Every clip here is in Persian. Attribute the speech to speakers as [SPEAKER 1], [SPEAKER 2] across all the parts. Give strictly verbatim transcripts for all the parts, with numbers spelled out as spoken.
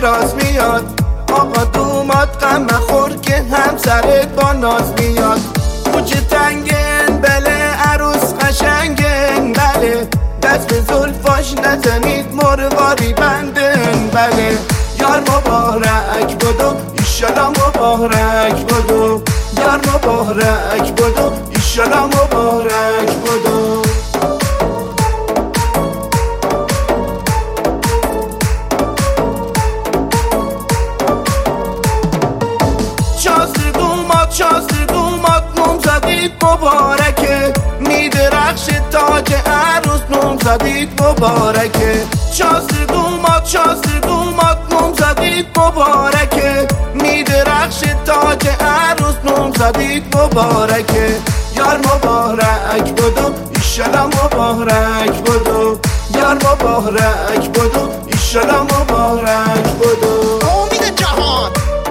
[SPEAKER 1] شیراز میاد، آقا دومات غم مخور که همسرت با ناز میاد. کوچه تنگن بله عروس قشنگن بله، دست به زلفاش نزنید مرواری بندن بله. یار مبارک بدو ایشالا مبارک بدو، یار مبارک بدو ایشالا مبارک بدو. شازده دومات شازده دومات نوم زدید مبارکه، میدرخش تاج عروس نوم زدید مبارکه. شازده دومات شازده دومات نوم زدید مبارکه، میدرخش تاج عروس نوم زدید مبارکه. یار مبارک بدو ایشالا مبارک بدو، یار مبارک بدو ایشالا مبارک بدو.
[SPEAKER 2] امید جهان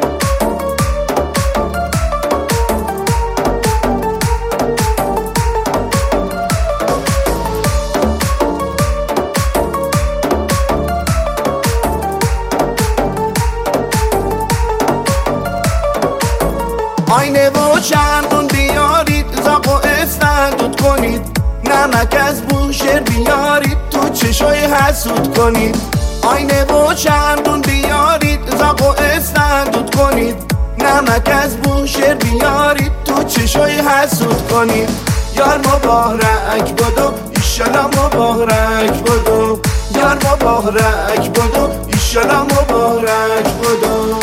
[SPEAKER 1] آینه و چندون بیارید، زاق و استندود کنید، نمک از بوشهر بیارید تو چشای حسود کنید. آینه و چندون بیارید، زاق و استندود کنید، نمک از بوشهر بیارید تو چشای حسود کنید. یار مبارک بدو ایشالا مبارک بدو، یار مبارک بدو ایشالا مبارک بدو.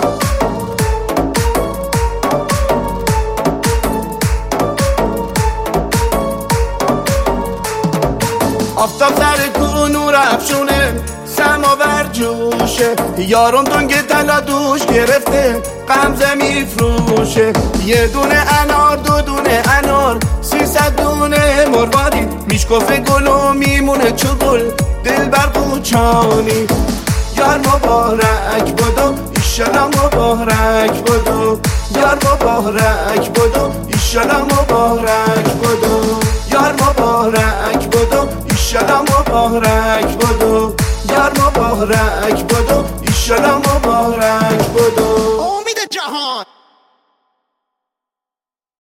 [SPEAKER 1] آفتاب سر کو نور افشونه، سماور جوشه، یارم دنگ طلا دوش گرفته غمزه میفروشه. یه دونه انار دو دونه انار سیصد دونه مرواری، میشکفه گل و میمونه چو گل دل بر قوچانی. یار مبارک بدو ایشالا مبارک بدو، یار مبارک بدو ایشالا مبارک بدو، یار مبارک بدو ایشالا مبارک بدو، یار مبارک بدو ایشالا مبارک